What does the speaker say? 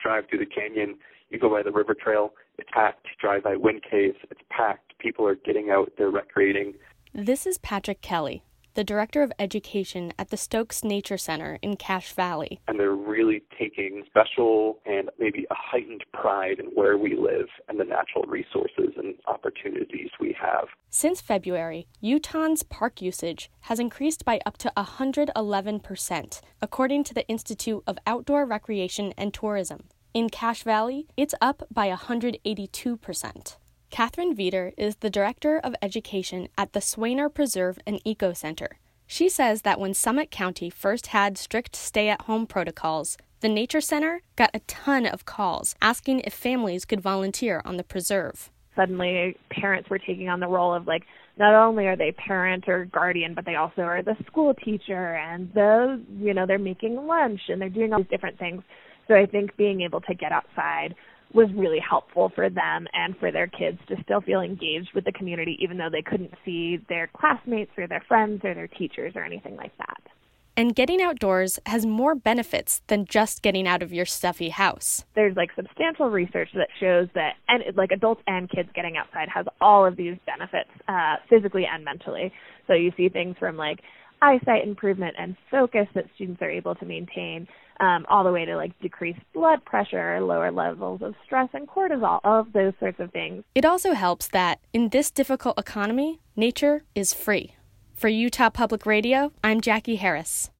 drive through the canyon, you go by the river trail, it's packed. You drive by Wind Cave, it's packed. People are getting out, they're recreating. This is Patrick Kelly, the Director of Education at the Stokes Nature Center in Cache Valley. And they're really taking special and maybe a heightened pride in where we live and the natural resources and opportunities we have. Since February, Utahns' park usage has increased by up to 111%, according to the Institute of Outdoor Recreation and Tourism. In Cache Valley, it's up by 182%. Catherine Veeder is the Director of Education at the Swainer Preserve and Eco Center. She says that when Summit County first had strict stay-at-home protocols, the Nature Center got a ton of calls asking if families could volunteer on the preserve. Suddenly, parents were taking on the role of, not only are they parent or guardian, but they also are the school teacher, and they're making lunch, and they're doing all these different things. So I think being able to get outside was really helpful for them and for their kids to still feel engaged with the community, even though they couldn't see their classmates or their friends or their teachers or anything like that. And getting outdoors has more benefits than just getting out of your stuffy house. There's substantial research that shows that adults and kids getting outside has all of these benefits physically and mentally. So you see things from eyesight improvement and focus that students are able to maintain, all the way to decreased blood pressure, lower levels of stress and cortisol, all of those sorts of things. It also helps that in this difficult economy, nature is free. For Utah Public Radio, I'm Jackie Harris.